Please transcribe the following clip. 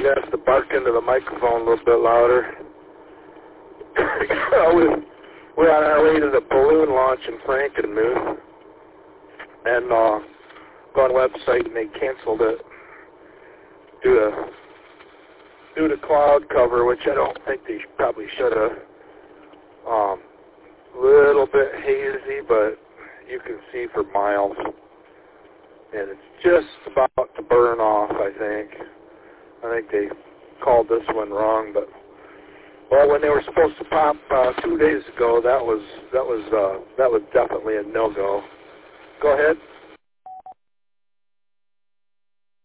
have to bark into the microphone a little bit louder. We're on our way to the balloon launch in Frankenmuth, and go on the website and they canceled it due to cloud cover, which I don't think they probably should have. Little bit hazy, but you can see for miles, and it's just about to burn off. I think they called this one wrong, but well, when they were supposed to pop 2 days ago, that was definitely a no-go. Go ahead.